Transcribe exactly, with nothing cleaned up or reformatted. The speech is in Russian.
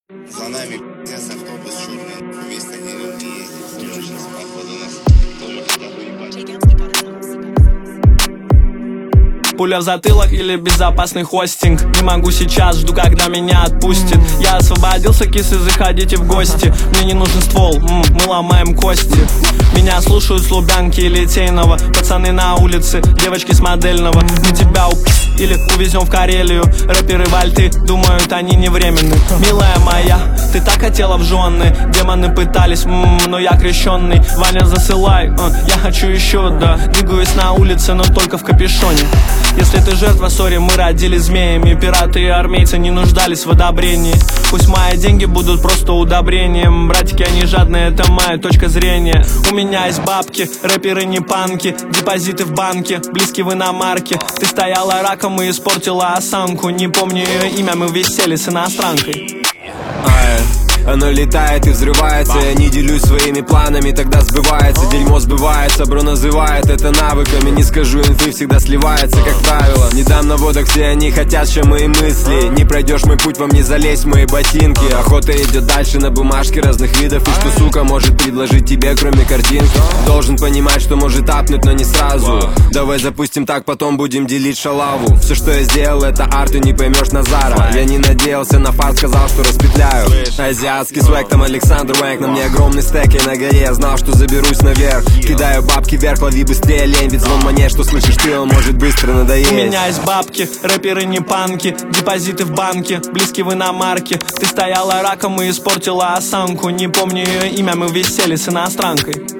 За нами пиздец, автобус черный, весь на деревне едет. Уже сейчас походу нас тоже хотят уебать. Пуля в затылок или безопасный хостинг? Не могу сейчас, жду, когда меня отпустит. Я освободился, кисы, заходите в гости. Мне не нужен ствол, м-м, мы ломаем кости. Меня слушают с Лубянки и Литейного. Пацаны на улице, девочки с Модельного. Мы тебя уп... или увезем в Карелию. Рэперы вальты, думают, они не временны. Милая моя, ты так хотела в жены. Демоны пытались, м-м, но я крещенный. Ваня, засылай, э, я хочу еще, да. Двигаюсь на улице, но только в капюшоне. Если ты жертва, сори, мы родились змеями. Пираты и армейцы не нуждались в одобрении. Пусть мои деньги будут просто удобрением. Братики, они жадные, это моя точка зрения. У меня есть бабки, рэперы не панки. Депозиты в банке, близкие в иномарке. Ты стояла раком и испортила осанку. Не помню ее имя, мы висели с иностранкой. Оно летает и взрывается. Я не делюсь своими планами, тогда сбывается. Дерьмо сбывается, бро называет это навыками. Не скажу, инфы всегда сливается, как правило. Не дам наводок, все они хотят, чем мои мысли. Не пройдешь мой путь, вам не залезть в мои ботинки. Охота идет дальше на бумажке разных видов. И что, сука, может предложить тебе, кроме картинки? Должен понимать, что может апнуть, но не сразу. Давай запустим так, потом будем делить шалаву. Все, что я сделал, это арт, и не поймешь Назара. Я не надеялся на фарт, сказал, что распетляю. Азиатский свек, там Александр Вэнк. На мне огромный стек, и на горе я знал, что заберусь наверх. Кидаю бабки вверх, лови быстрее лень. Ведь звон монет, что слышишь ты, он может быстро надоесть. У меня есть бабки, рэперы не панки. Депозиты в банке, близкие в иномарке. Ты стояла раком и испортила осанку. Не помню ее имя, мы висели с иностранкой.